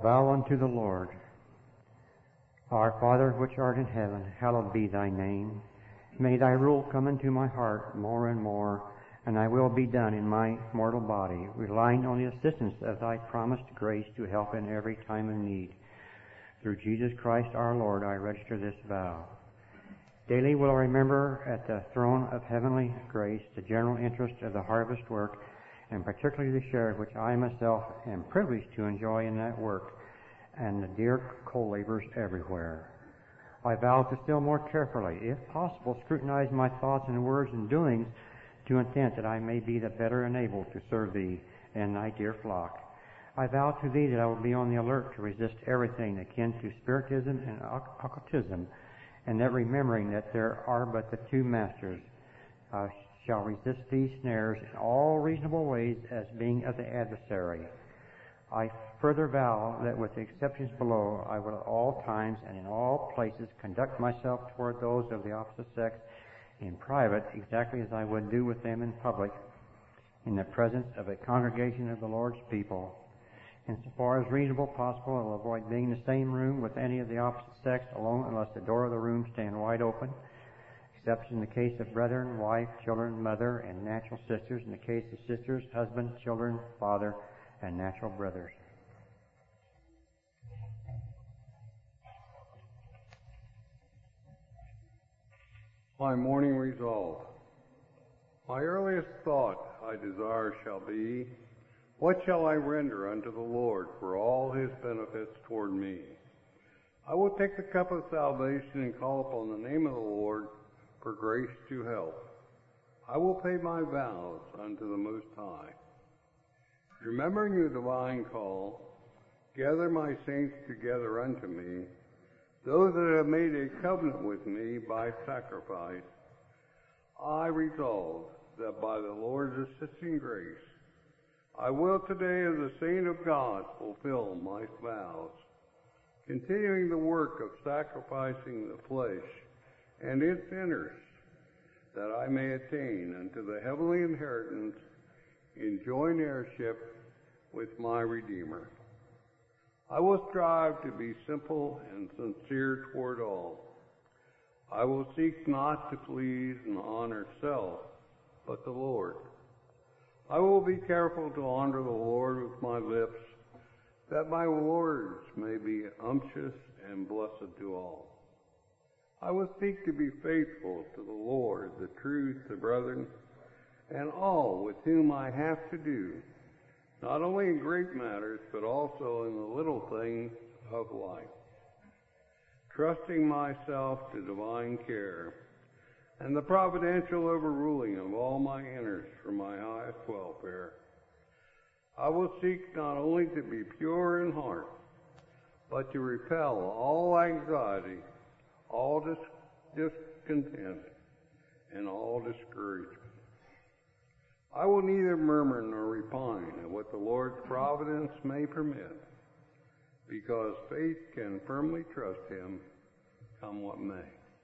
vow unto the Lord. Our Father, which art in heaven, hallowed be thy name. May thy rule come into my heart more and more, and thy will be done in my mortal body, relying on the assistance of thy promised grace to help in every time of need. Through Jesus Christ our Lord, I register this vow. Daily will I remember at the throne of heavenly grace the general interest of the harvest work, and particularly the share which I myself am privileged to enjoy in that work, and the dear co-laborers everywhere. I vow to still more carefully, if possible, scrutinize my thoughts and words and doings to intent that I may be the better enabled to serve thee and thy dear flock. I vow to thee that I will be on the alert to resist everything akin to spiritism and occultism, and that remembering that there are but the two masters, I shall resist these snares in all reasonable ways as being of the adversary. I further vow that with the exceptions below, I will at all times and in all places conduct myself toward those of the opposite sex in private exactly as I would do with them in public, in the presence of a congregation of the Lord's people. Insofar as reasonable possible, I will avoid being in the same room with any of the opposite sex alone unless the door of the room stand wide open, except in the case of brethren, wife, children, mother, and natural sisters, in the case of sisters, husband, children, father, and natural brothers. My morning resolve. My earliest thought, I desire, shall be, what shall I render unto the Lord for all his benefits toward me? I will take the cup of salvation and call upon the name of the Lord for grace to help. I will pay my vows unto the Most High. Remembering the divine call, gather my saints together unto me, those that have made a covenant with me by sacrifice. I resolve that by the Lord's assisting grace, I will today as a saint of God fulfill my vows, continuing the work of sacrificing the flesh and its sinners, that I may attain unto the heavenly inheritance in joint heirship with my Redeemer. I will strive to be simple and sincere toward all. I will seek not to please and honor self, but the Lord. I will be careful to honor the Lord with my lips, that my words may be unctuous and blessed to all. I will seek to be faithful to the Lord, the truth, the brethren, and all with whom I have to do, not only in great matters, but also in the little things of life, trusting myself to divine care and the providential overruling of all my innards for my highest welfare. I will seek not only to be pure in heart, but to repel all anxiety, all discontent, and all discouragement. I will neither murmur nor repine at what the Lord's providence may permit, because faith can firmly trust him, come what may.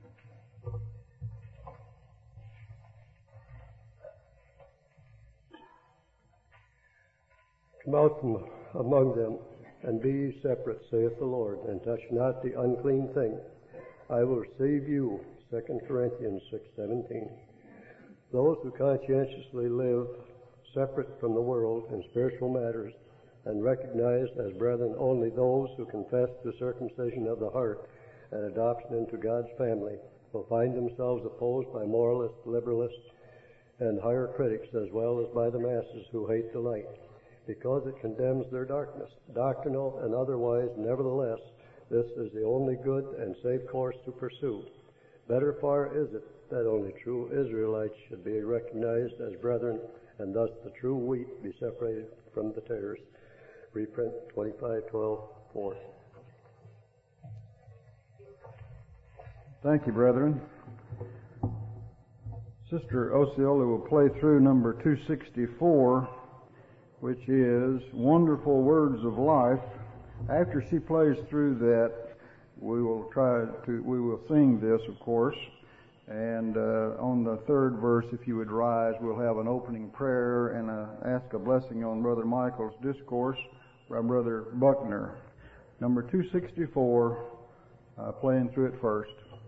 Come out from among them, and be ye separate, saith the Lord, and touch not the unclean thing. I will receive you, 2 Corinthians 6:17. Those who conscientiously live separate from the world in spiritual matters, and recognized as brethren only those who confess the circumcision of the heart and adoption into God's family, will find themselves opposed by moralists, liberalists, and higher critics, as well as by the masses who hate the light, because it condemns their darkness, doctrinal and otherwise. Nevertheless, this is the only good and safe course to pursue. Better far is it that only true Israelites should be recognized as brethren, and thus the true wheat be separated from the tares. Reprint 25:12-4. Thank you, brethren. Sister Osceola will play through number 264, which is Wonderful Words of Life. After she plays through that, we will sing this, of course. And on the third verse, if you would rise, we'll have an opening prayer and ask a blessing on Brother Michael's discourse by Brother Buckner. number 264, playing through it first.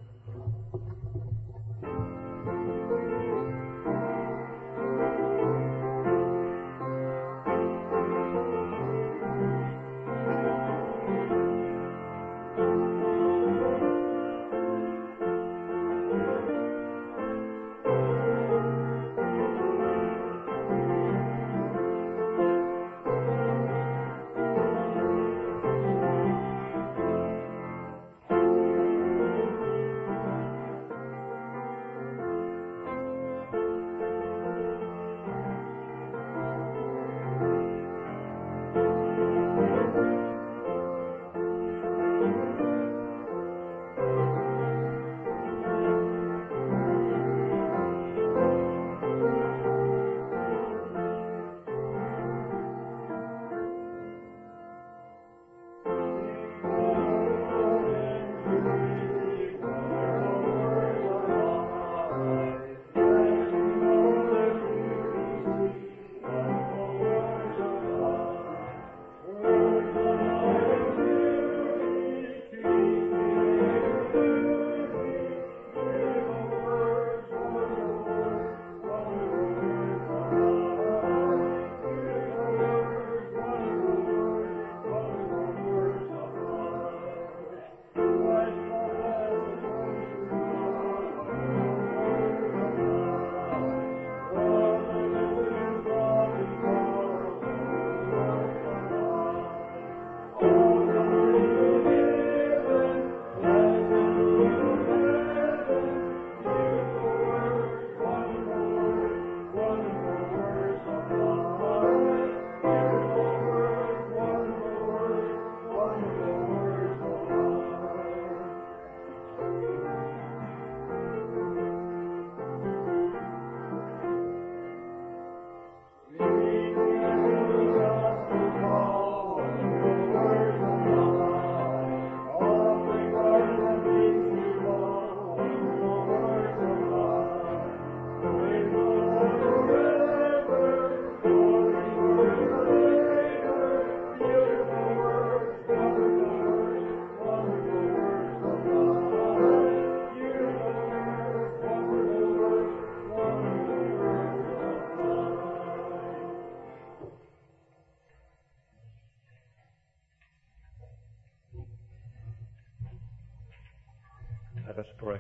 Let us pray.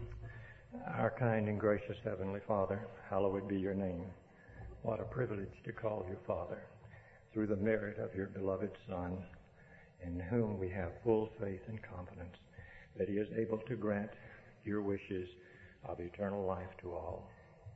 Our kind and gracious Heavenly Father, hallowed be your name. What a privilege to call you Father, through the merit of your beloved Son, in whom we have full faith and confidence that he is able to grant your wishes of eternal life to all.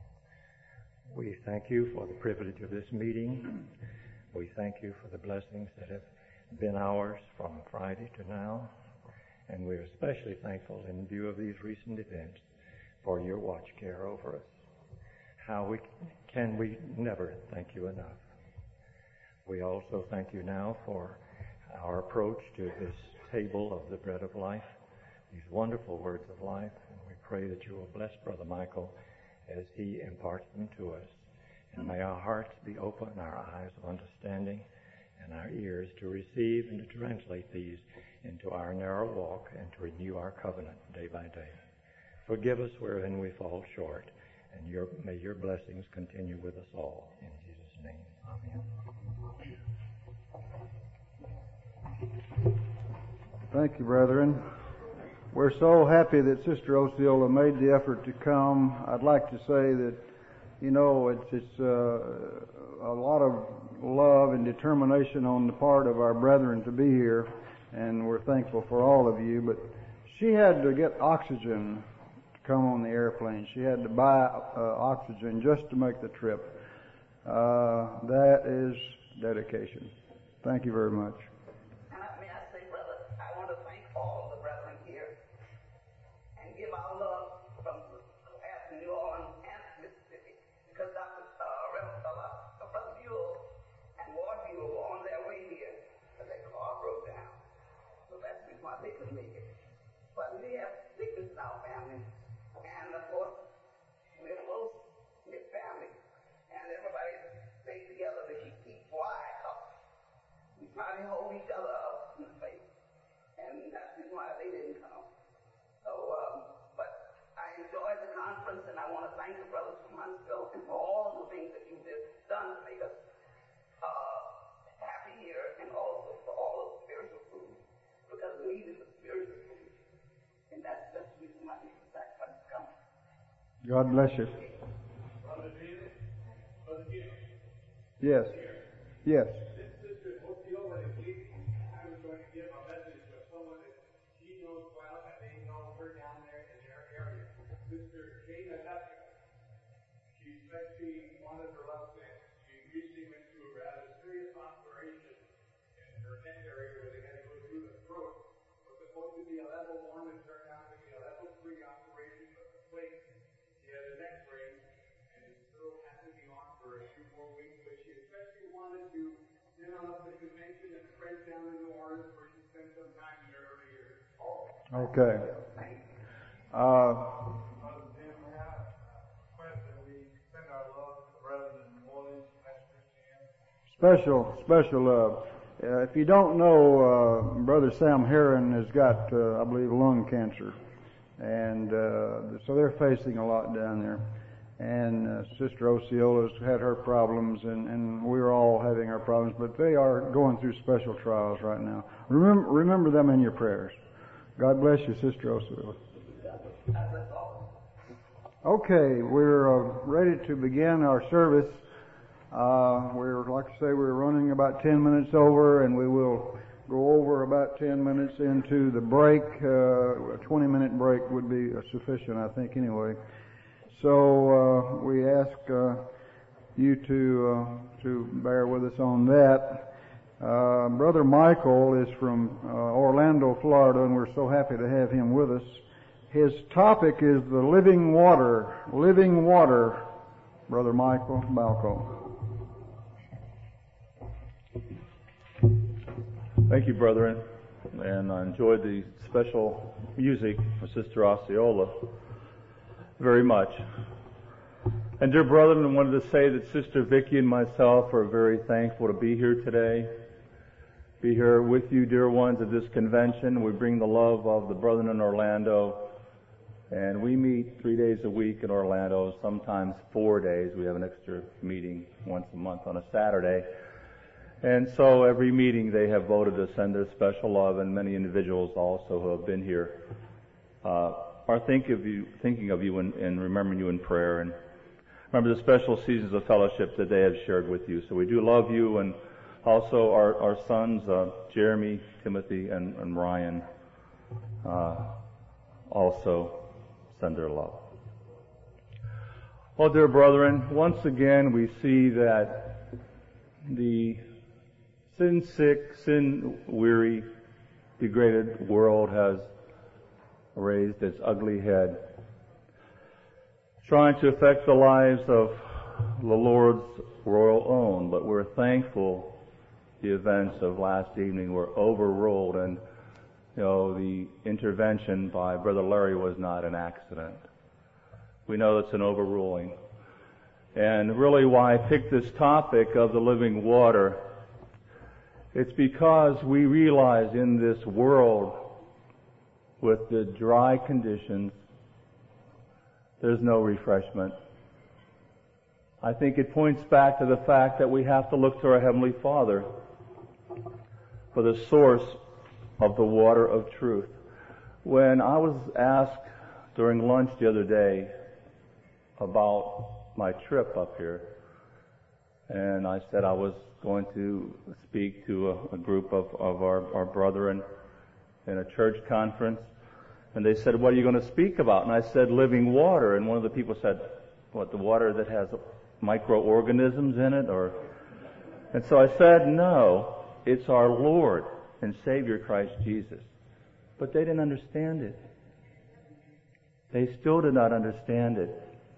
We thank you for the privilege of this meeting. We thank you for the blessings that have been ours from Friday to now. And we're especially thankful in view of these recent events for your watch care over us. How can we never thank you enough? We also thank you now for our approach to this table of the bread of life, these wonderful words of life. And we pray that you will bless Brother Michael as he imparts them to us. And may our hearts be open, our eyes of understanding, and our ears to receive and to translate these into our narrow walk and to renew our covenant day by day. Forgive us wherein we fall short, and may your blessings continue with us all. In Jesus' name, amen. Thank you, brethren. We're so happy that Sister Osceola made the effort to come. I'd like to say that, it's a lot of love and determination on the part of our brethren to be here, and we're thankful for all of you. But she had to get oxygen to come on the airplane. She had to buy oxygen just to make the trip. That is dedication. Thank you very much. And may I say, brother, I want to thank all the brethren here and give our love from New Orleans and Mississippi, because Brother Buell and Ward Buell were on their way here, but their car broke down. So that's the reason why they couldn't make it. But we have sickness in our family, and of course, we're close, we're family, and everybody stays together to keep quiet. We try to hold each other up in the faith. God bless you. Yes. Yes. Okay. Special love. If you don't know, Brother Sam Heron has got, I believe, lung cancer, and so they're facing a lot down there. And Sister Osceola's had her problems, and we're all having our problems, but they are going through special trials right now. Remember them in your prayers. God bless you, Sister Osceola. Okay, we're ready to begin our service. Like I say, we're running about 10 minutes over, and we will go over about 10 minutes into the break. A 20-minute break would be sufficient, I think, anyway. So we ask you to bear with us on that. Brother Michael is from Orlando, Florida, and we're so happy to have him with us. His topic is the living water. Living water, Brother Michael Balco. Thank you, brethren, and I enjoyed the special music of Sister Osceola very much. And dear brethren, I wanted to say that Sister Vicki and myself are very thankful to be here today, be here with you, dear ones, at this convention. We bring the love of the brethren in Orlando, and we meet 3 days a week in Orlando, sometimes 4 days. We have an extra meeting once a month on a Saturday. And so every meeting they have voted to send their special love, and many individuals also who have been here are thinking of you and remembering you in prayer, and remember the special seasons of fellowship that they have shared with you. So we do love you, and also our sons, Jeremy, Timothy, and Ryan, also send their love. Well, dear brethren, once again we see that the sin-sick, sin-weary, degraded world has raised its ugly head, trying to affect the lives of the Lord's royal own. But we're thankful the events of last evening were overruled, and the intervention by Brother Larry was not an accident. We know it's an overruling. And really why I picked this topic of the living water, it's because we realize in this world with the dry conditions, there's no refreshment. I think it points back to the fact that we have to look to our Heavenly Father for the source of the water of truth. When I was asked during lunch the other day about my trip up here, and I said I was going to speak to a group of our brethren in a church conference, and they said, what are you going to speak about? And I said, living water. And one of the people said, what, the water that has microorganisms in it? And so I said, no, it's our Lord and Savior Christ Jesus. But they didn't understand it. They still did not understand it.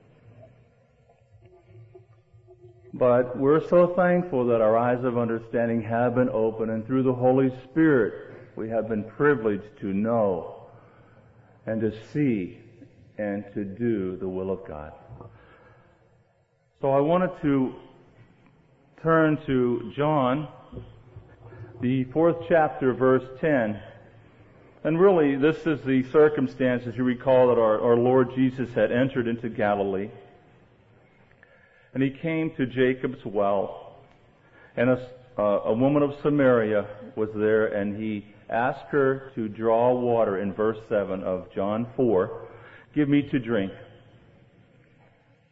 But we're so thankful that our eyes of understanding have been opened, and through the Holy Spirit we have been privileged to know and to see and to do the will of God. So I wanted to turn to John, the 4th chapter, verse 10. And really, this is the circumstances. You recall that our Lord Jesus had entered into Galilee, and he came to Jacob's well, and a woman of Samaria was there, and he asked her to draw water in verse 7 of John 4, give me to drink.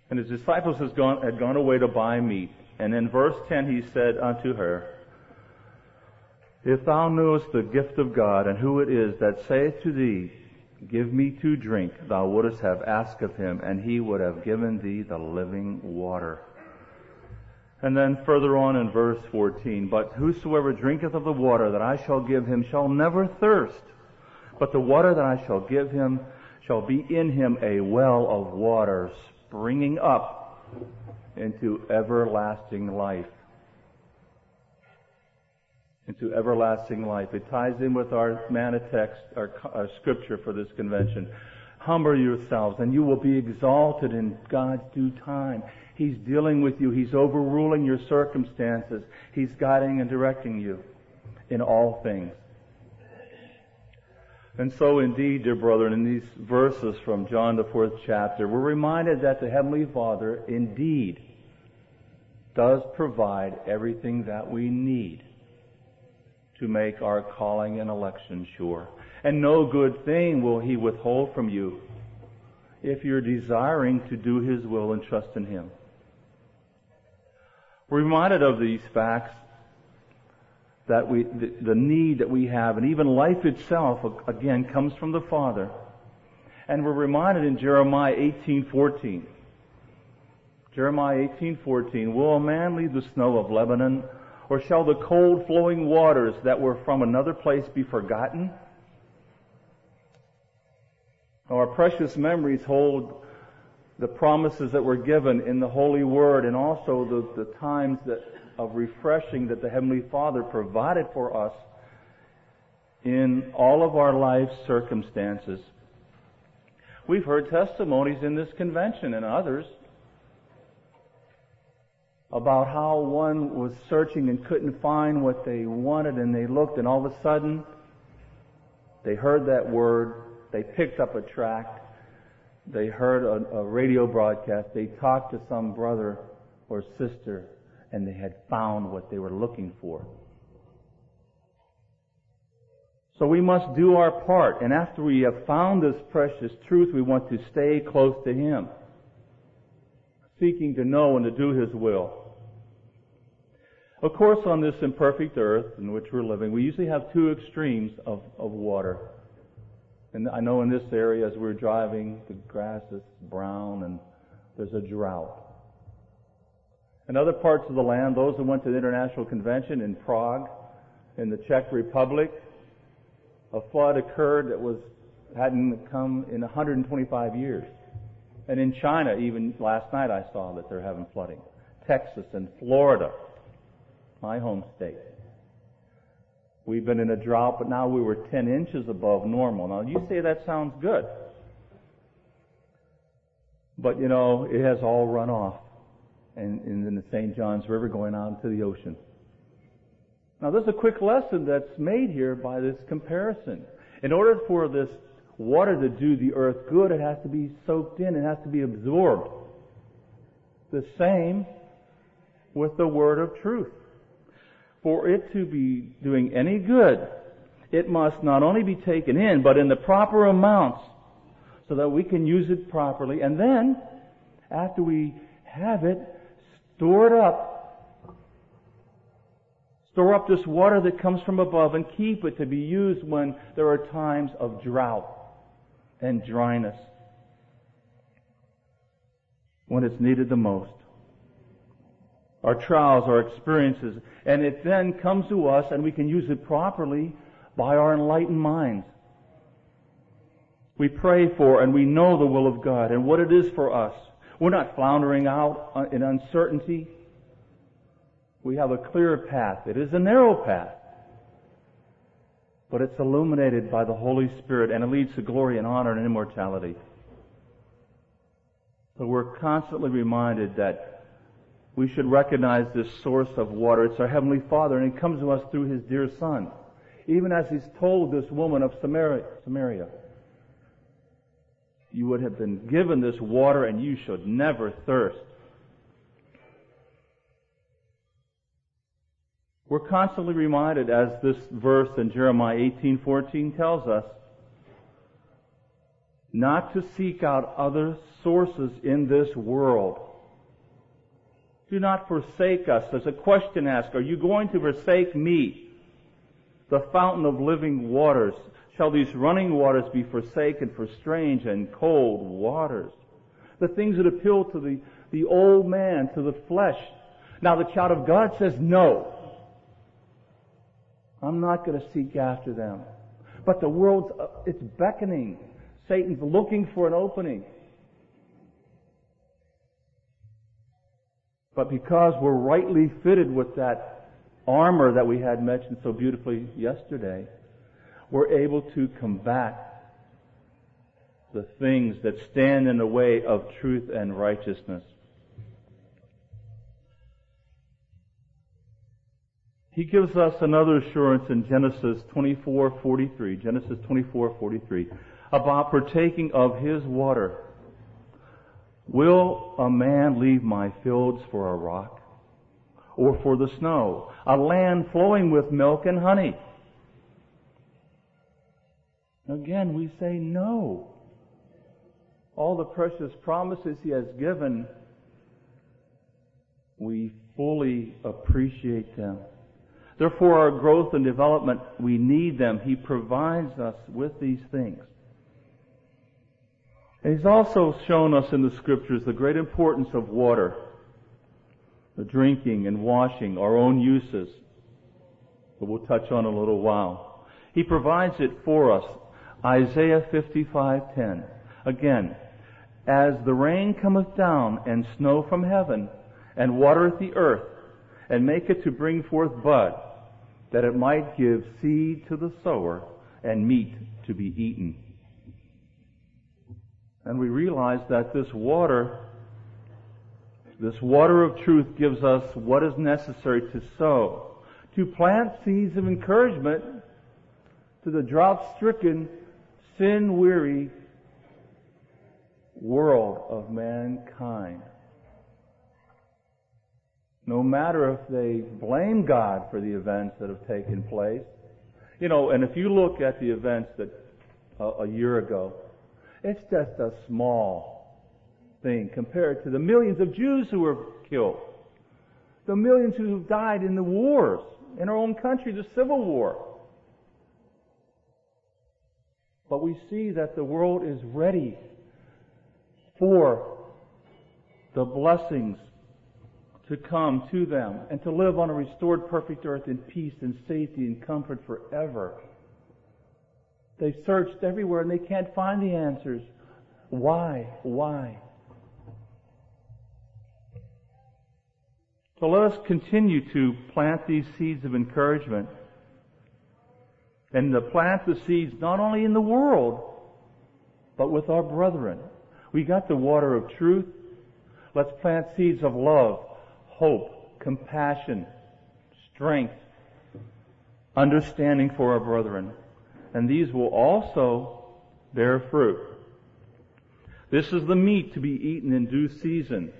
And his disciples had gone away to buy meat. And in verse 10 he said unto her, If thou knewest the gift of God, and who it is that saith to thee, Give me to drink, thou wouldest have asked of him, and he would have given thee the living water. And then further on in verse 14, But whosoever drinketh of the water that I shall give him shall never thirst, but the water that I shall give him shall be in him a well of water springing up into everlasting life. Into everlasting life. It ties in with our manna text, our scripture for this convention. Humble yourselves and you will be exalted in God's due time. He's dealing with you. He's overruling your circumstances. He's guiding and directing you in all things. And so indeed, dear brethren, in these verses from John the 4th chapter, we're reminded that the Heavenly Father indeed does provide everything that we need to make our calling and election sure. And no good thing will He withhold from you if you're desiring to do His will and trust in Him. We're reminded of these facts, that the need that we have, and even life itself, again, comes from the Father. And we're reminded in Jeremiah 18:14. Jeremiah 18:14, Will a man leave the snow of Lebanon, or shall the cold flowing waters that were from another place be forgotten? Our precious memories hold the promises that were given in the Holy Word, and also the times of refreshing that the Heavenly Father provided for us in all of our life circumstances. We've heard testimonies in this convention and others about how one was searching and couldn't find what they wanted, and they looked, and all of a sudden they heard that word, they picked up a tract, they heard a radio broadcast, they talked to some brother or sister, and they had found what they were looking for. So we must do our part, and after we have found this precious truth, we want to stay close to Him, seeking to know and to do His will. Of course, on this imperfect earth in which we're living, we usually have two extremes of water. And I know in this area, as we're driving, the grass is brown and there's a drought. In other parts of the land, those who went to the International Convention in Prague, in the Czech Republic, a flood occurred that hadn't come in 125 years. And in China, even last night I saw that they're having flooding. Texas and Florida, my home state. We've been in a drought, but now we were 10 inches above normal. Now, you say that sounds good. But, it has all run off and in the St. Johns River going out into the ocean. Now, there's a quick lesson that's made here by this comparison. In order for this water to do the earth good, it has to be soaked in, it has to be absorbed. The same with the word of truth. For it to be doing any good, it must not only be taken in, but in the proper amounts, so that we can use it properly. And then, after we have it, store it up. Store up this water that comes from above and keep it to be used when there are times of drought and dryness, when it's needed the most. Our trials, our experiences, and it then comes to us and we can use it properly by our enlightened minds. We pray for and we know the will of God and what it is for us. We're not floundering out in uncertainty. We have a clear path. It is a narrow path, but it's illuminated by the Holy Spirit, and it leads to glory and honor and immortality. So we're constantly reminded that we should recognize this source of water. It's our Heavenly Father, and it comes to us through His dear Son. Even as He's told this woman of Samaria, you would have been given this water and you should never thirst. We're constantly reminded, as this verse in Jeremiah 18:14 tells us, not to seek out other sources in this world. Do not forsake us. There's a question asked, are you going to forsake me, the fountain of living waters? Shall these running waters be forsaken for strange and cold waters? The things that appeal to the old man, to the flesh. Now the child of God says, no. I'm not going to seek after them. But the world's, it's beckoning. Satan's looking for an opening. But because we're rightly fitted with that armor that we had mentioned so beautifully yesterday, we're able to combat the things that stand in the way of truth and righteousness. He gives us another assurance in Genesis 24:43, Genesis 24:43, about partaking of His water. Will a man leave my fields for a rock, or for the snow, a land flowing with milk and honey? Again, we say no. All the precious promises He has given, we fully appreciate them. Therefore, our growth and development, we need them. He provides us with these things. And He's also shown us in the Scriptures the great importance of water, the drinking and washing, our own uses, that we'll touch on in a little while. He provides it for us. Isaiah 55:10. Again, as the rain cometh down and snow from heaven, and watereth the earth, and maketh to bring forth bud, that it might give seed to the sower and meat to be eaten. And we realize that this water of truth gives us what is necessary to sow, to plant seeds of encouragement to the drought-stricken, sin-weary world of mankind. No matter if they blame God for the events that have taken place. And if you look at the events that a year ago, it's just a small thing compared to the millions of Jews who were killed, the millions who died in the wars in our own country, the Civil War. But we see that the world is ready for the blessings to come to them and to live on a restored perfect earth in peace and safety and comfort forever. They've searched everywhere and they can't find the answers. Why? So let us continue to plant these seeds of encouragement and to plant the seeds not only in the world, but with our brethren. We got the water of truth. Let's plant seeds of love, hope, compassion, strength, understanding for our brethren. And these will also bear fruit. This is the meat to be eaten in due season.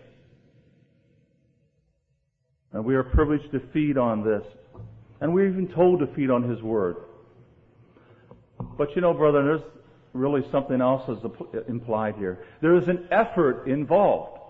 And we are privileged to feed on this. And we're even told to feed on His Word. But brethren, there's really something else is implied here. There is an effort involved.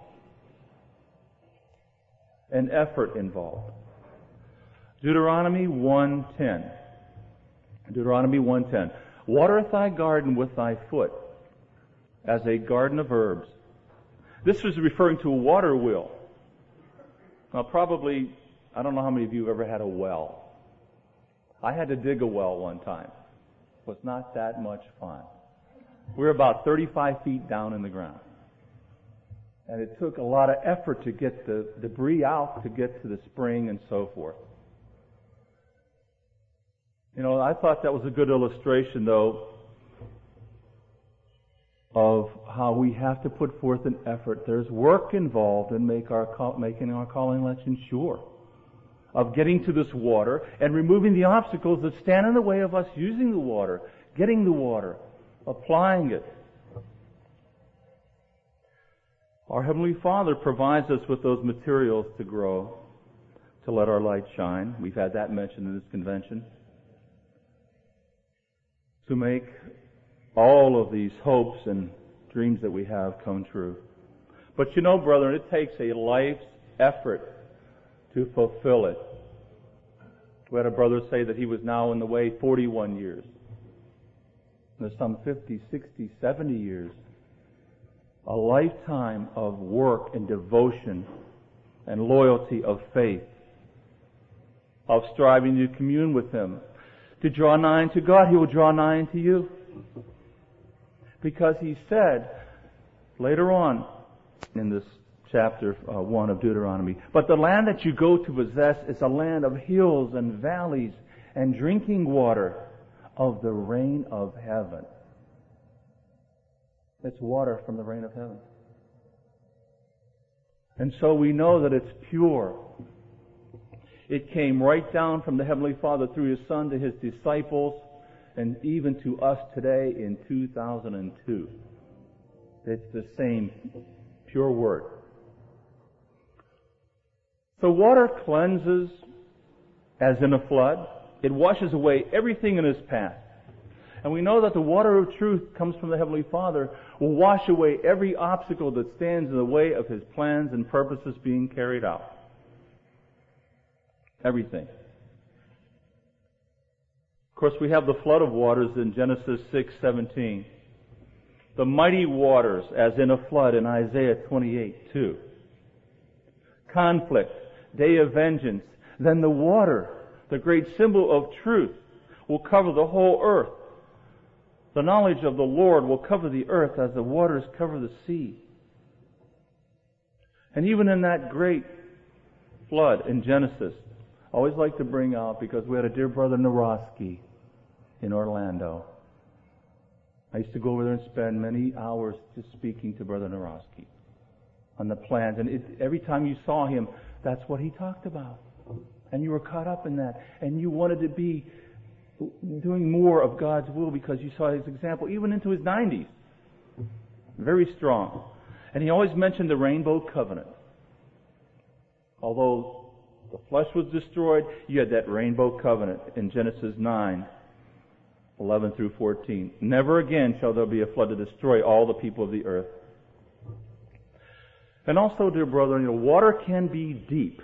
An effort involved. Deuteronomy 1:10. Deuteronomy 1:10. Watereth thy garden with thy foot, as a garden of herbs. This was referring to a water wheel. Now probably, I don't know how many of you have ever had a well. I had to dig a well one time. It was not that much fun. We were about 35 feet down in the ground. And it took a lot of effort to get the debris out, to get to the spring and so forth. I thought that was a good illustration, though, of how we have to put forth an effort. There's work involved in making our calling election sure, of getting to this water and removing the obstacles that stand in the way of us using the water, getting the water, applying it. Our Heavenly Father provides us with those materials to grow, to let our light shine. We've had that mentioned in this convention. To make all of these hopes and dreams that we have come true. But you know, brethren, it takes a life's effort to fulfill it. We had a brother say that he was now in the way 41 years. There's some 50, 60, 70 years. A lifetime of work and devotion and loyalty of faith, of striving to commune with Him. To draw nigh unto God, He will draw nigh unto you. Because He said, later on in this chapter 1 of Deuteronomy, but the land that you go to possess is a land of hills and valleys and drinking water of the rain of heaven. It's water from the rain of heaven. And so we know that it's pure. It came right down from the Heavenly Father through His Son to His disciples and even to us today in 2002. It's the same pure Word. So water cleanses as in a flood. It washes away everything in its path. And we know that the water of truth comes from the Heavenly Father, will wash away every obstacle that stands in the way of His plans and purposes being carried out. Everything. Of course, we have the flood of waters in Genesis 6:17. The mighty waters as in a flood in Isaiah 28:2. Conflict, day of vengeance. Then the water, the great symbol of truth, will cover the whole earth. The knowledge of the Lord will cover the earth as the waters cover the sea. And even in that great flood in Genesis, I always like to bring out, because we had a dear brother Narosky in Orlando. I used to go over there and spend many hours just speaking to Brother Narosky on the plans. And every time you saw him, that's what he talked about. And you were caught up in that. And you wanted to be doing more of God's will because you saw His example, even into his 90s. Very strong. And he always mentioned the rainbow covenant. Although the flesh was destroyed, you had that rainbow covenant in Genesis 9:11 through 14. Never again shall there be a flood to destroy all the people of the earth. And also, dear brethren, water can be deep.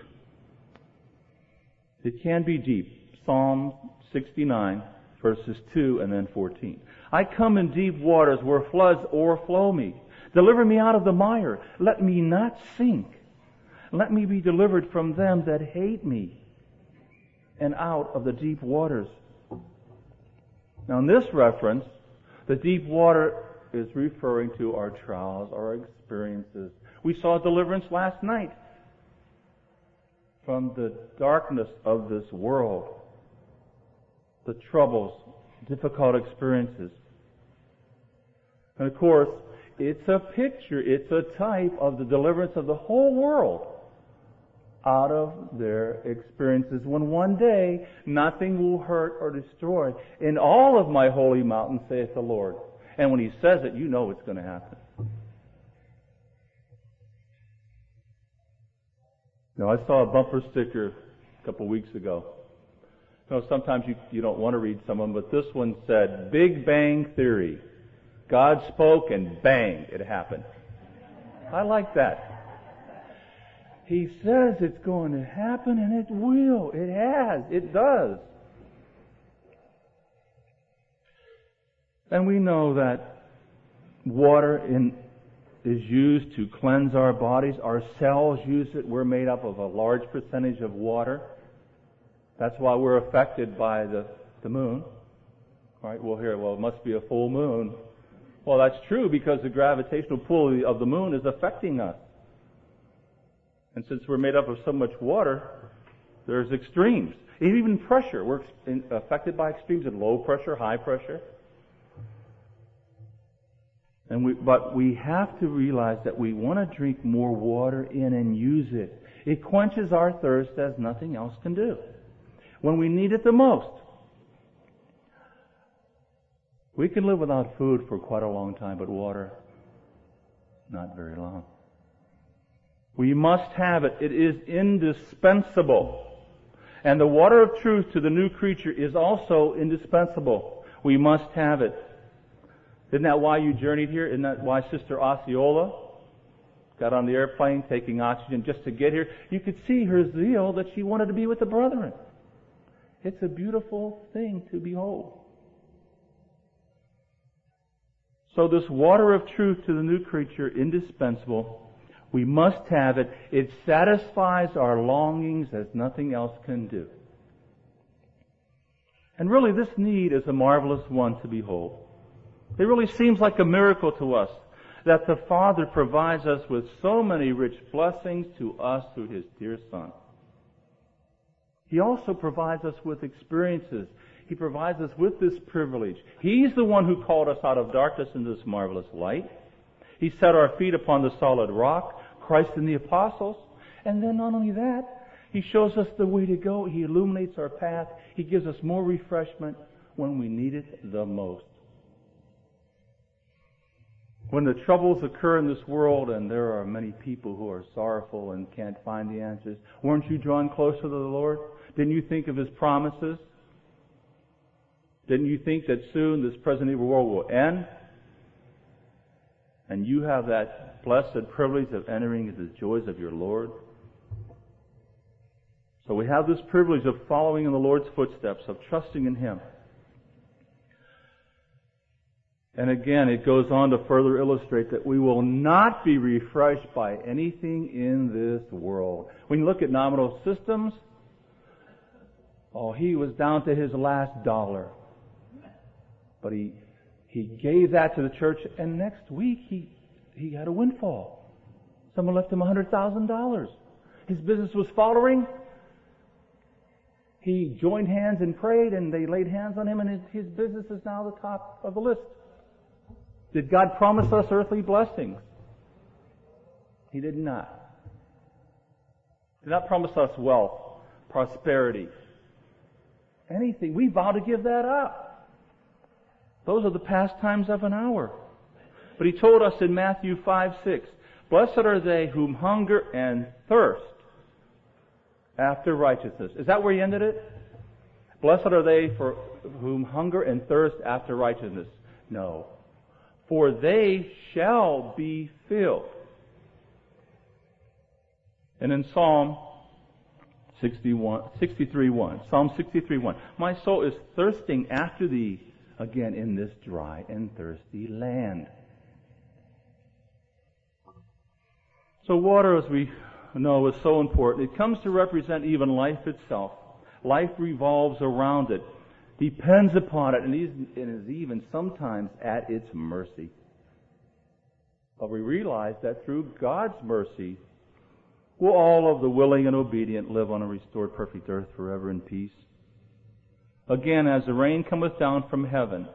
It can be deep. Psalm 69, verses 2 and then 14. I come in deep waters where floods o'erflow me. Deliver me out of the mire. Let me not sink. Let me be delivered from them that hate me, and out of the deep waters. Now in this reference, the deep water is referring to our trials, our experiences. We saw deliverance last night from the darkness of this world, the troubles, difficult experiences. And of course, it's a picture, it's a type of the deliverance of the whole world out of their experiences, when one day nothing will hurt or destroy in all of my holy mountain, saith the Lord. And when He says it, you know it's going to happen. Now, I saw a bumper sticker a couple weeks ago. You know, sometimes you don't want to read some of them, but this one said, Big Bang Theory. God spoke and bang, it happened. I like that. He says it's going to happen, and it will. It has. It does. And we know that water is used to cleanse our bodies. Our cells use it. We're made up of a large percentage of water. That's why we're affected by the moon. All right, we'll hear, it must be a full moon. Well, that's true, because the gravitational pull of the moon is affecting us. And since we're made up of so much water, there's extremes. Even pressure. We're affected by extremes in low pressure, high pressure. But we have to realize that we want to drink more water in and use it. It quenches our thirst as nothing else can do, when we need it the most. We can live without food for quite a long time, but water, not very long. We must have it. It is indispensable. And the water of truth to the new creature is also indispensable. We must have it. Isn't that why you journeyed here? Isn't that why Sister Osceola got on the airplane taking oxygen just to get here? You could see her zeal that she wanted to be with the brethren. It's a beautiful thing to behold. So this water of truth to the new creature, indispensable. We must have it. It satisfies our longings as nothing else can do. And really this need is a marvelous one to behold. It really seems like a miracle to us that the Father provides us with so many rich blessings to us through His dear Son. He also provides us with experiences. He provides us with this privilege. He's the one who called us out of darkness into this marvelous light. He set our feet upon the solid rock, Christ and the apostles. And then not only that, He shows us the way to go. He illuminates our path. He gives us more refreshment when we need it the most. When the troubles occur in this world, and there are many people who are sorrowful and can't find the answers, weren't you drawn closer to the Lord? Didn't you think of His promises? Didn't you think that soon this present evil world will end? And you have that blessed privilege of entering into the joys of your Lord? So we have this privilege of following in the Lord's footsteps, of trusting in Him. And again, it goes on to further illustrate that we will not be refreshed by anything in this world. When you look at nominal systems, he was down to his last dollar. But he gave that to the church, and next week he had a windfall. Someone left him $100,000. His business was faltering. He joined hands and prayed, and they laid hands on him, and his business is now the top of the list. Did God promise us earthly blessings? He did not. He did not promise us wealth, prosperity, anything. We vow to give that up. Those are the pastimes of an hour. But He told us in Matthew 5:6, "Blessed are they whom hunger and thirst after righteousness." Is that where He ended it? Blessed are they for whom hunger and thirst after righteousness. No. For they shall be filled. And in Psalm 63:1, Psalm 63:1, "My soul is thirsting after Thee, again in this dry and thirsty land." So water, as we know, is so important. It comes to represent even life itself. Life revolves around it, depends upon it, and is even sometimes at its mercy. But we realize that through God's mercy, will all of the willing and obedient live on a restored perfect earth forever in peace. Again, as the rain cometh down from heaven,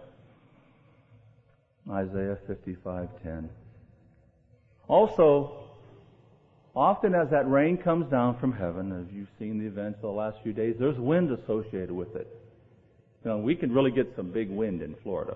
Isaiah 55:10. Also, often as that rain comes down from heaven, as you've seen the events of the last few days, there's wind associated with it. You know, we can really get some big wind in Florida.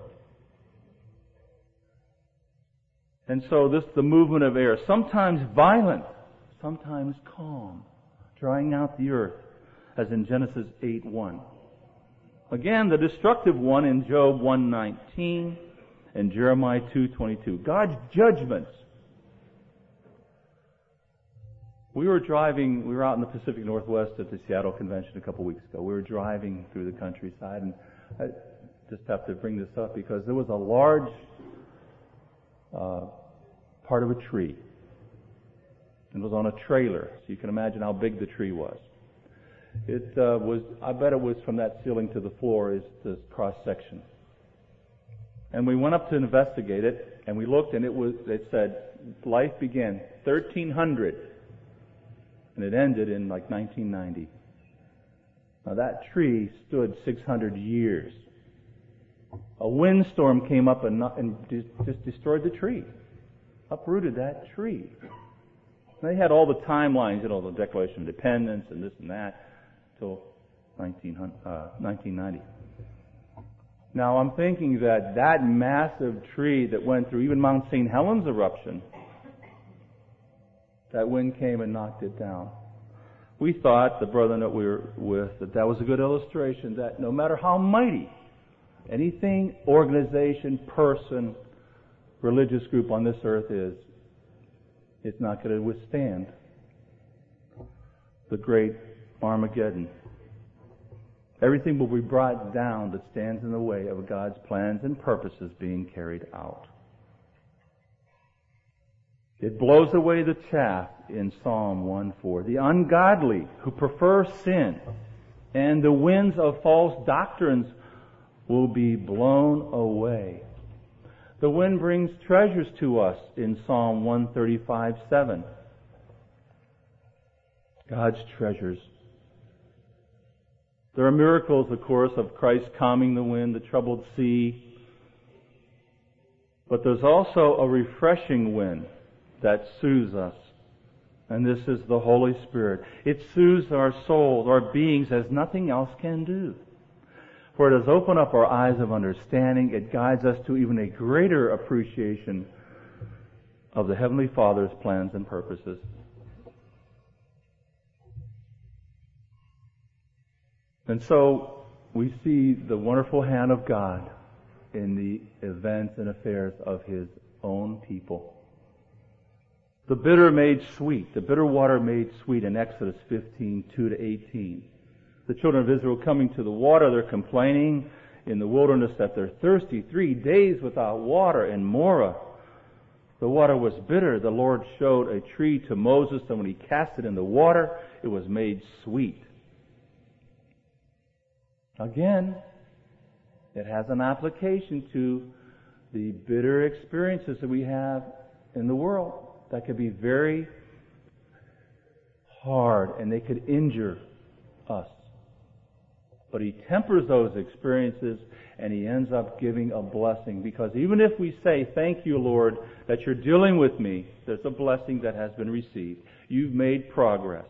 And so the movement of air, sometimes violent, sometimes calm, drying out the earth, as in Genesis 8:1. Again, the destructive one in Job 1:19 and Jeremiah 2:22. God's judgments. We were out in the Pacific Northwest at the Seattle Convention a couple weeks ago. We were driving through the countryside, and I just have to bring this up because there was a large part of a tree. It was on a trailer, so you can imagine how big the tree was. I bet it was from that ceiling to the floor is this cross section. And we went up to investigate it, and we looked, and it said life began 1300. And it ended in like 1990. Now that tree stood 600 years. A windstorm came up and just destroyed the tree. Uprooted that tree. And they had all the timelines, the Declaration of Independence and this and that, till 1990. Now I'm thinking that massive tree that went through even Mount St. Helens eruption, that wind came and knocked it down. We thought, the brethren that we were with, that was a good illustration that no matter how mighty anything, organization, person religious group on this earth is, it's not going to withstand the great Armageddon. Everything will be brought down that stands in the way of God's plans and purposes being carried out. It blows away the chaff in Psalm 1:4. The ungodly who prefer sin and the winds of false doctrines will be blown away. The wind brings treasures to us in Psalm 135:7. God's treasures. There are miracles, of course, of Christ calming the wind, the troubled sea. But there's also a refreshing wind that soothes us. And this is the Holy Spirit. It soothes our souls, our beings, as nothing else can do. For it has opened up our eyes of understanding. It guides us to even a greater appreciation of the Heavenly Father's plans and purposes. And so we see the wonderful hand of God in the events and affairs of His own people. The bitter made sweet, the bitter water made sweet in Exodus 15:2-18. The children of Israel coming to the water, they're complaining in the wilderness that they're thirsty. 3 days without water in Morah. The water was bitter. The Lord showed a tree to Moses, and when he cast it in the water, it was made sweet. Again, it has an application to the bitter experiences that we have in the world that could be very hard and they could injure us. But He tempers those experiences and He ends up giving a blessing, because even if we say, "Thank you, Lord, that you're dealing with me," there's a blessing that has been received. You've made progress.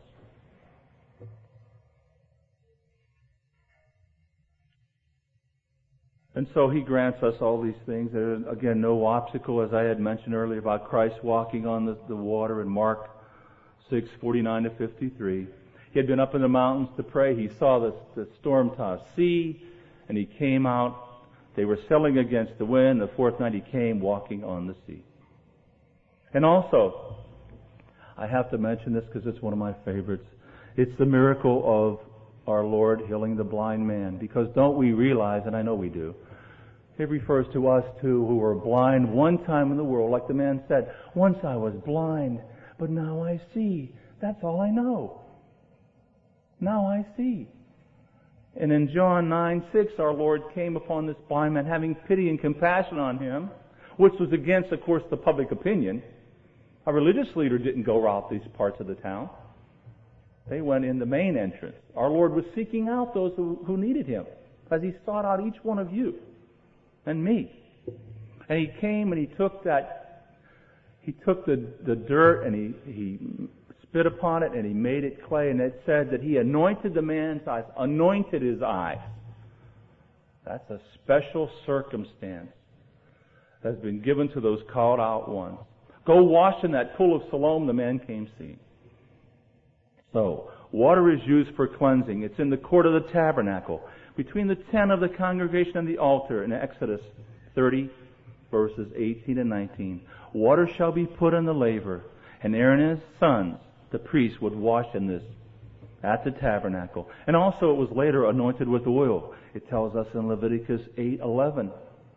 And so He grants us all these things. There is, again, no obstacle, as I had mentioned earlier, about Christ walking on the water in Mark 6:49-53. He had been up in the mountains to pray. He saw the storm-tossed sea, and He came out. They were sailing against the wind. The fourth night He came walking on the sea. And also, I have to mention this because it's one of my favorites. It's the miracle of our Lord healing the blind man. Because don't we realize, and I know we do, it refers to us too, who were blind one time in the world. Like the man said, "Once I was blind, but now I see. That's all I know. Now I see." And in John 9:6, our Lord came upon this blind man, having pity and compassion on him, which was against, of course, the public opinion. A religious leader didn't go out these parts of the town. They went in the main entrance. Our Lord was seeking out those who needed Him, as He sought out each one of you and me. And He came and He took the dirt and He spit upon it and He made it clay, and it said that He anointed the man's eyes, anointed his eyes. That's a special circumstance that's been given to those called out ones. Go wash in that pool of Siloam, the man came seeing. So, water is used for cleansing. It's in the court of the tabernacle, between the tent of the congregation and the altar in Exodus 30, verses 18 and 19. Water shall be put in the laver, and Aaron and his sons, the priests, would wash in this at the tabernacle. And also it was later anointed with oil. It tells us in Leviticus 8:11.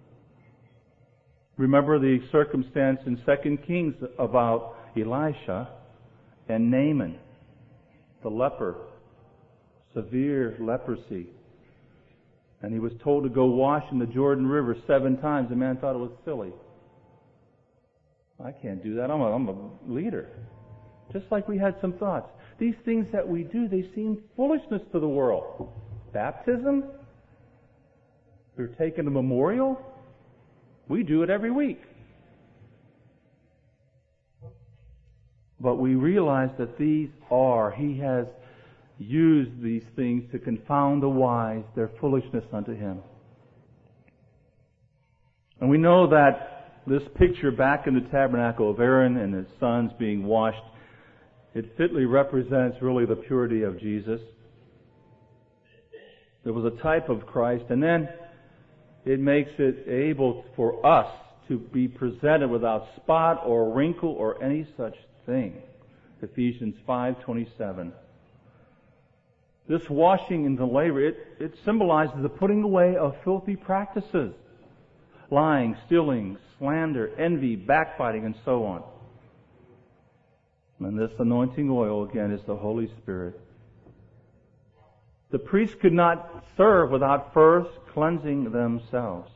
Remember the circumstance in 2 Kings about Elisha and Naaman, the leper, severe leprosy. And he was told to go wash in the Jordan River 7 times. The man thought it was silly. I can't do that. I'm a leader. Just like we had some thoughts. These things that we do, they seem foolishness to the world. Baptism? We're taking a memorial? We do it every week. But we realize that He has used these things to confound the wise, their foolishness unto Him. And we know that this picture back in the tabernacle of Aaron and his sons being washed, it fitly represents really the purity of Jesus. There was a type of Christ, and then it makes it able for us to be presented without spot or wrinkle or any such thing. Ephesians 5:27. This washing in the laver, it symbolizes the putting away of filthy practices. Lying, stealing, slander, envy, backbiting, and so on. And this anointing oil, again, is the Holy Spirit. The priests could not serve without first cleansing themselves.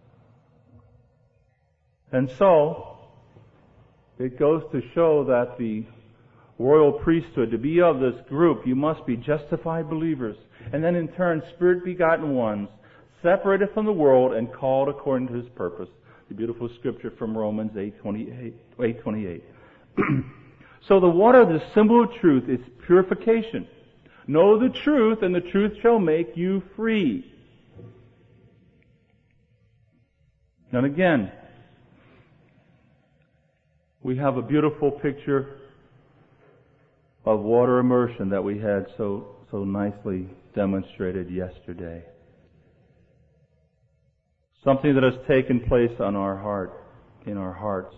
And so, it goes to show that the royal priesthood, to be of this group, you must be justified believers, and then in turn, Spirit-begotten ones, separated from the world and called according to His purpose. The beautiful scripture from Romans 8:28. So the water, the symbol of truth, is purification. Know the truth, and the truth shall make you free. And again, we have a beautiful picture of water immersion that we had so nicely demonstrated yesterday. Something that has taken place on our heart, in our hearts.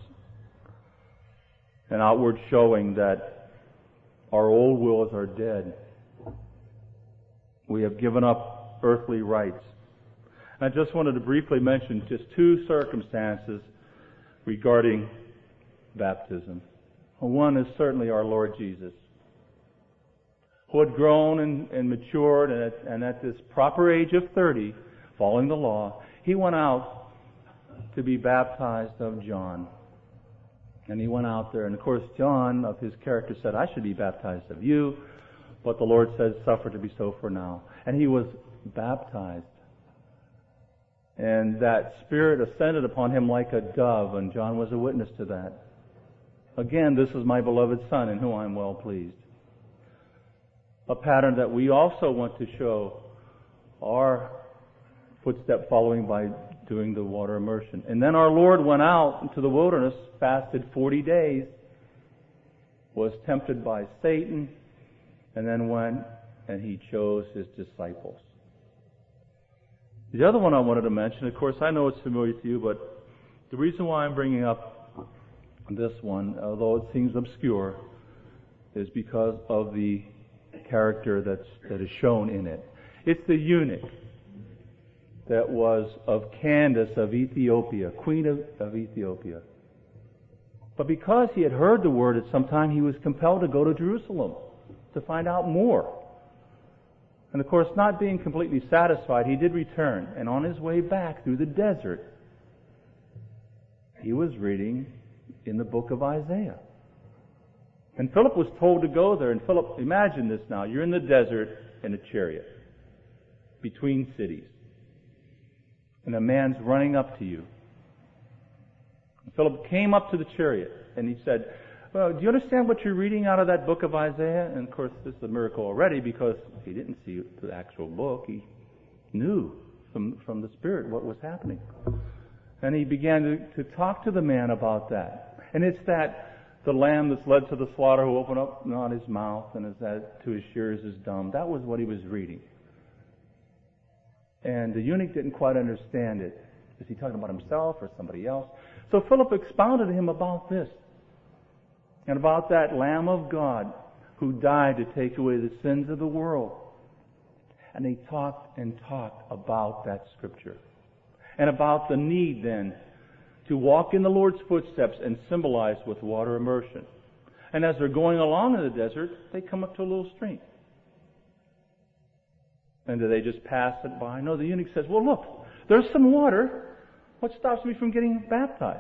An outward showing that our old wills are dead. We have given up earthly rights. And I just wanted to briefly mention just two circumstances regarding baptism. One is certainly our Lord Jesus, who had grown and matured, and at this proper age of 30, following the law, He went out to be baptized of John. And He went out there, and of course John, of his character, said, I should be baptized of you, but the Lord said, suffer to be so for now. And he was baptized. And that Spirit ascended upon him like a dove, and John was a witness to that. Again, this is my beloved Son, in whom I am well pleased. A pattern that we also want to show our footstep following by doing the water immersion. And then our Lord went out into the wilderness, fasted 40 days, was tempted by Satan, and then went and He chose His disciples. The other one I wanted to mention, of course, I know it's familiar to you, but the reason why I'm bringing up this one, although it seems obscure, is because of the character that is shown in it. It's the eunuch that was of Candace of Ethiopia, queen of Ethiopia. But because he had heard the word at some time, he was compelled to go to Jerusalem to find out more. And of course, not being completely satisfied, he did return. And on his way back through the desert, he was reading in the book of Isaiah. And Philip was told to go there. And Philip, imagine this now. You're in the desert in a chariot between cities. And a man's running up to you. And Philip came up to the chariot and he said, well, do you understand what you're reading out of that book of Isaiah? And of course, this is a miracle already because he didn't see the actual book. He knew from the Spirit what was happening. And he began to talk to the man about that. And it's that the lamb that's led to the slaughter who opened up not his mouth and is that to his shears is dumb. That was what he was reading. And the eunuch didn't quite understand it. Is he talking about himself or somebody else? So Philip expounded to him about this. And about that Lamb of God who died to take away the sins of the world. And they talked and talked about that scripture. And about the need then to walk in the Lord's footsteps and symbolize with water immersion. And as they're going along in the desert, they come up to a little stream. And do they just pass it by? No, the eunuch says, well, look, there's some water. What stops me from getting baptized?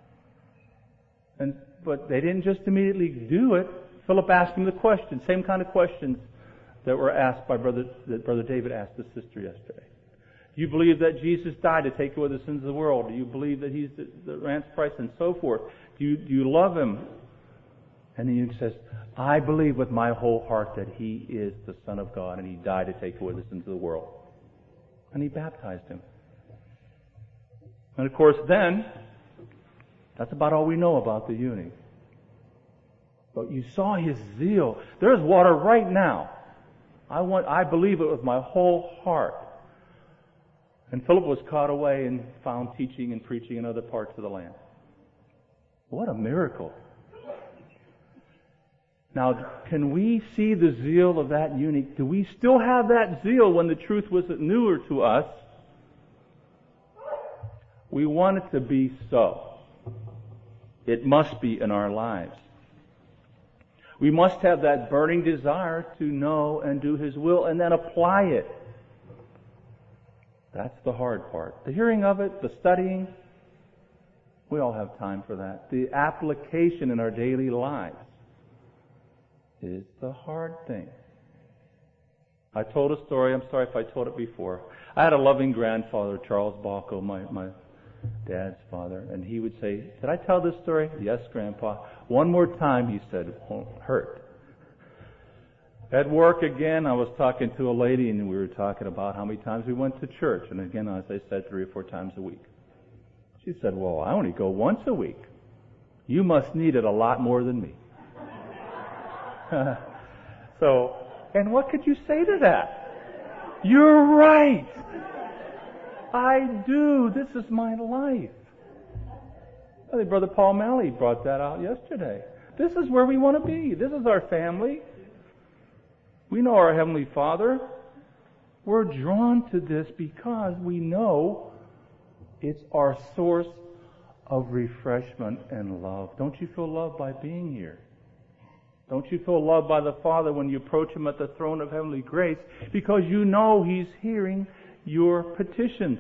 But they didn't just immediately do it. Philip asked him the question, same kind of questions that were asked by that Brother David asked his sister yesterday. Do you believe that Jesus died to take away the sins of the world? Do you believe that He's the ransom price and so forth? Do you love Him? And he says, I believe with my whole heart that He is the Son of God and He died to take away the sins of the world. And he baptized him. And of course then, that's about all we know about the eunuch. But you saw his zeal. There's water right now. I believe it with my whole heart. And Philip was caught away and found teaching and preaching in other parts of the land. What a miracle. Now, can we see the zeal of that eunuch? Do we still have that zeal when the truth was newer to us? We want it to be so. It must be in our lives. We must have that burning desire to know and do His will and then apply it. That's the hard part. The hearing of it, the studying, we all have time for that. The application in our daily lives is the hard thing. I told a story, I'm sorry if I told it before. I had a loving grandfather, Charles Balco, my dad's father, and he would say, "Did I tell this story?" "Yes, Grandpa." "One more time," he said, "it won't hurt." At work again, I was talking to a lady, and we were talking about how many times we went to church. And again, as I said, 3 or 4 times a week. She said, "Well, I only go once a week. You must need it a lot more than me." So, and what could you say to that? You're right. I do. This is my life. I think Brother Paul Malley brought that out yesterday. This is where we want to be. This is our family. We know our Heavenly Father. We're drawn to this because we know it's our source of refreshment and love. Don't you feel loved by being here? Don't you feel loved by the Father when you approach Him at the throne of heavenly grace because you know He's hearing your petitions?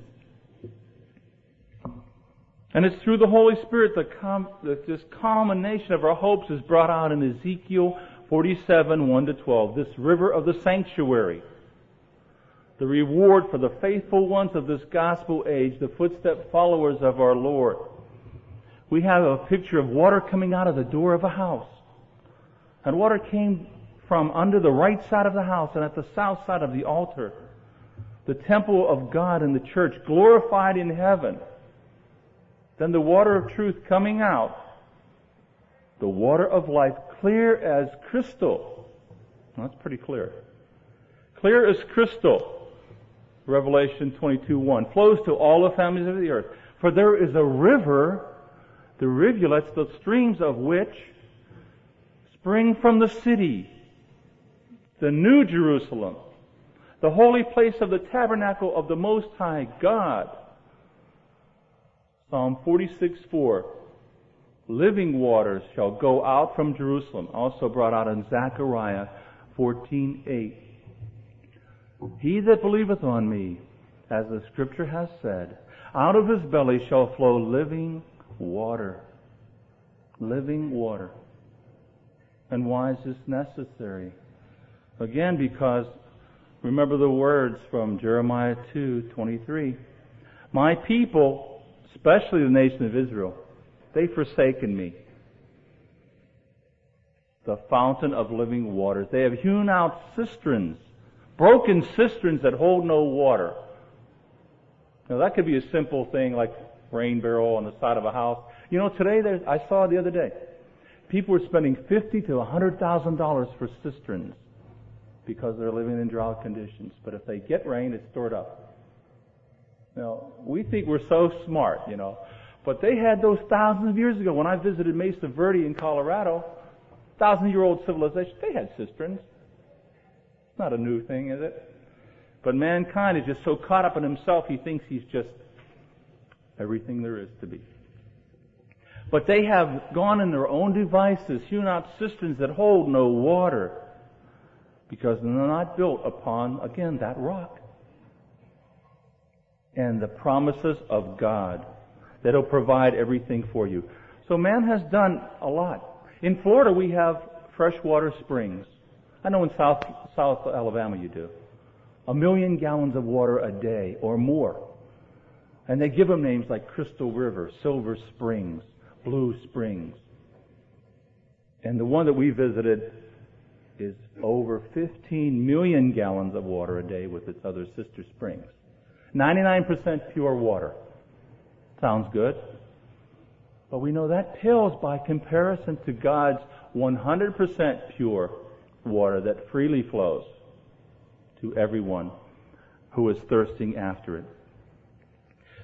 And it's through the Holy Spirit that this culmination of our hopes is brought out in Ezekiel 47, 1-12. This river of the sanctuary. The reward for the faithful ones of this gospel age, the footstep followers of our Lord. We have a picture of water coming out of the door of a house. And water came from under the right side of the house and at the south side of the altar. The temple of God in the church, glorified in heaven. Then the water of truth coming out. The water of life, clear as crystal. Well, that's pretty clear. Clear as crystal. Revelation 22:1. Flows to all the families of the earth. For there is a river, the rivulets, the streams of which spring from the city, the New Jerusalem, the holy place of the tabernacle of the Most High God. Psalm 46:4. Living waters shall go out from Jerusalem. Also brought out in Zechariah 14:8. He that believeth on me, as the Scripture has said, out of his belly shall flow living water. Living water. And why is this necessary? Again, because remember the words from Jeremiah 2:23. My people, especially the nation of Israel, they've forsaken me, the fountain of living waters. They have hewn out cisterns, broken cisterns that hold no water. Now that could be a simple thing like rain barrel on the side of a house. You know, today I saw the other day, people were spending $50,000 to $100,000 for cisterns because they're living in drought conditions. But if they get rain, it's stored up. Now, we think we're so smart, you know. But they had those thousands of years ago. When I visited Mesa Verde in Colorado, 1,000-year-old civilization, they had cisterns. It's not a new thing, is it? But mankind is just so caught up in himself, he thinks he's just everything there is to be. But they have gone in their own devices, hewn out cisterns that hold no water, because they're not built upon, again, that rock. And the promises of God that will provide everything for you. So man has done a lot. In Florida, we have freshwater springs. I know in South Alabama you do. 1 million gallons of water a day or more. And they give them names like Crystal River, Silver Springs, Blue Springs. And the one that we visited is over 15 million gallons of water a day with its other sister springs. 99% pure water. Sounds good. But we know that pales by comparison to God's 100% pure water that freely flows to everyone who is thirsting after it.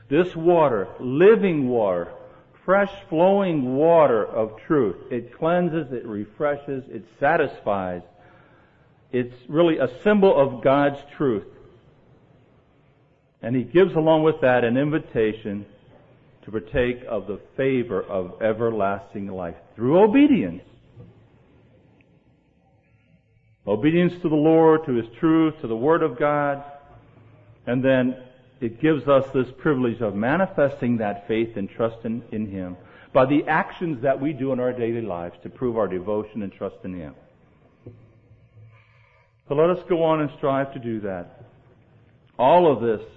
This water, living water, fresh flowing water of truth, it cleanses, it refreshes, it satisfies. It's really a symbol of God's truth. And He gives along with that an invitation to partake of the favor of everlasting life through obedience. Obedience to the Lord, to His truth, to the Word of God. And then it gives us this privilege of manifesting that faith and trust in Him by the actions that we do in our daily lives to prove our devotion and trust in Him. So let us go on and strive to do that. All of this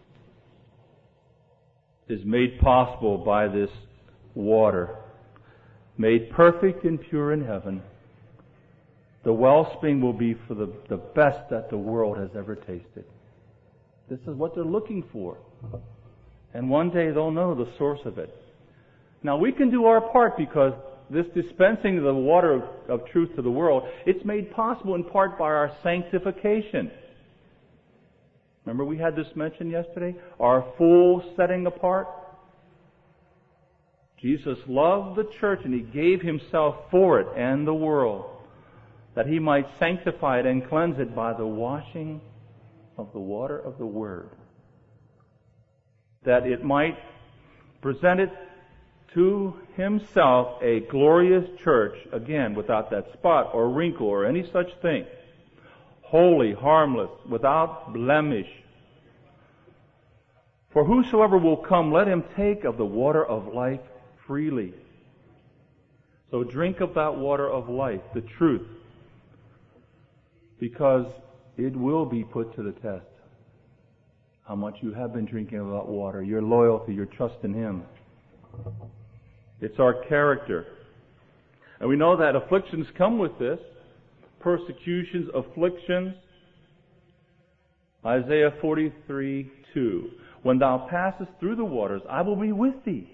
is made possible by this water, made perfect and pure in heaven. The wellspring will be for the best that the world has ever tasted. This is what they're looking for. And one day they'll know the source of it. Now we can do our part because this dispensing of the water of truth to the world, it's made possible in part by our sanctification. Remember we had this mentioned yesterday? Our full setting apart. Jesus loved the church and He gave Himself for it and the world, that He might sanctify it and cleanse it by the washing of the water of the Word, that it might present it to Himself a glorious church, again, without that spot or wrinkle or any such thing, holy, harmless, without blemish. For whosoever will come, let him take of the water of life freely. So drink of that water of life, the truth, because it will be put to the test. How much you have been drinking of that water, your loyalty, your trust in Him. It's our character. And we know that afflictions come with this. Persecutions, afflictions. Isaiah 43:2. When thou passest through the waters, I will be with thee.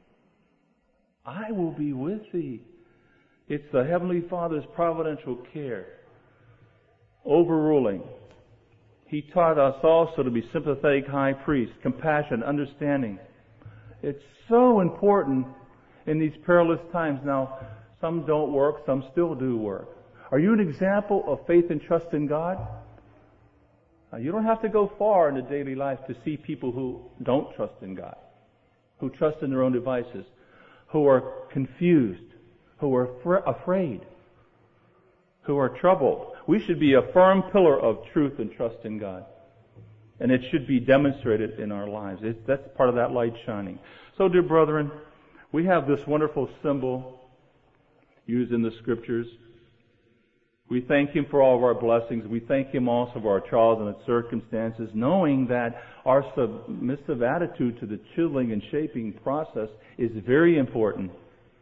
I will be with thee. It's the Heavenly Father's providential care. Overruling. He taught us also to be sympathetic high priests, compassion, understanding. It's so important in these perilous times. Now, some don't work, some still do work. Are you an example of faith and trust in God? Now, you don't have to go far in the daily life to see people who don't trust in God, who trust in their own devices, who are confused, who are afraid, who are troubled. We should be a firm pillar of truth and trust in God. And it should be demonstrated in our lives. That's part of that light shining. So, dear brethren, we have this wonderful symbol used in the Scriptures. We thank Him for all of our blessings. We thank Him also for our trials and its circumstances, knowing that our submissive attitude to the chiseling and shaping process is very important.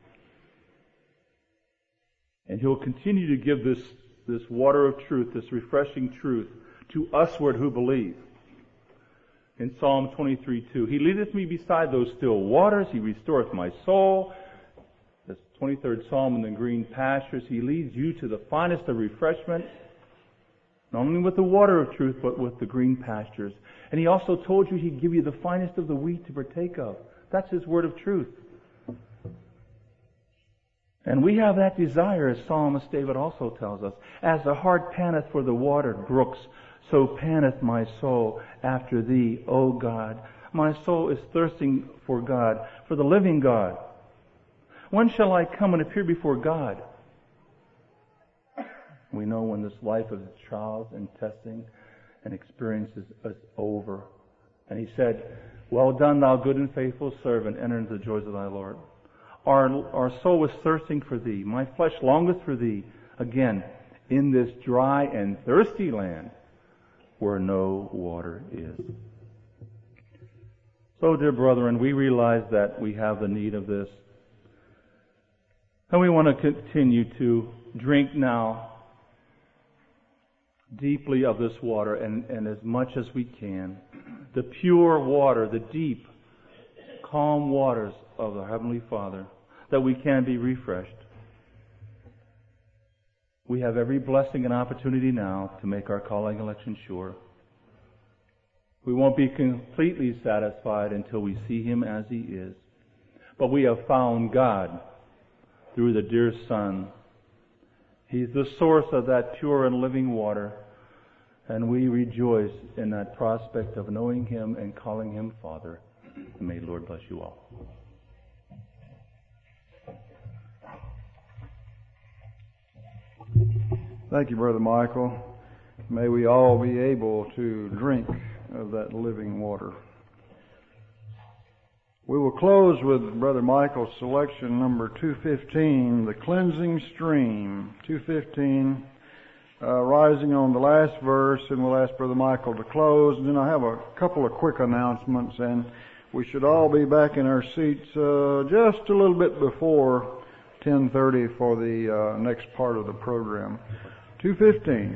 And He'll continue to give this water of truth, this refreshing truth, to usward who believe. In Psalm 23:2, He leadeth me beside those still waters. He restoreth my soul. This 23rd Psalm in the green pastures. He leads you to the finest of refreshment, not only with the water of truth, but with the green pastures. And He also told you He'd give you the finest of the wheat to partake of. That's His word of truth. And we have that desire, as Psalmist David also tells us. As the hart panteth for the watered brooks, so panteth my soul after Thee, O God. My soul is thirsting for God, for the living God. When shall I come and appear before God? We know when this life of trials and testing and experiences is over. And He said, well done, thou good and faithful servant, enter into the joys of thy Lord. Our soul is thirsting for Thee. My flesh longeth for Thee. Again, in this dry and thirsty land where no water is. So, dear brethren, we realize that we have the need of this. And we want to continue to drink now deeply of this water and as much as we can. The pure water, the deep, calm waters of the Heavenly Father, that we can be refreshed. We have every blessing and opportunity now to make our calling election sure. We won't be completely satisfied until we see Him as He is. But we have found God through the dear Son. He's the source of that pure and living water, and we rejoice in that prospect of knowing Him and calling Him Father. And may the Lord bless you all. Thank you, Brother Michael. May we all be able to drink of that living water. We will close with Brother Michael's selection, number 215, The Cleansing Stream. 215, rising on the last verse, and we'll ask Brother Michael to close. And then I have a couple of quick announcements, and we should all be back in our seats just a little bit before 10:30 for the next part of the program. 215.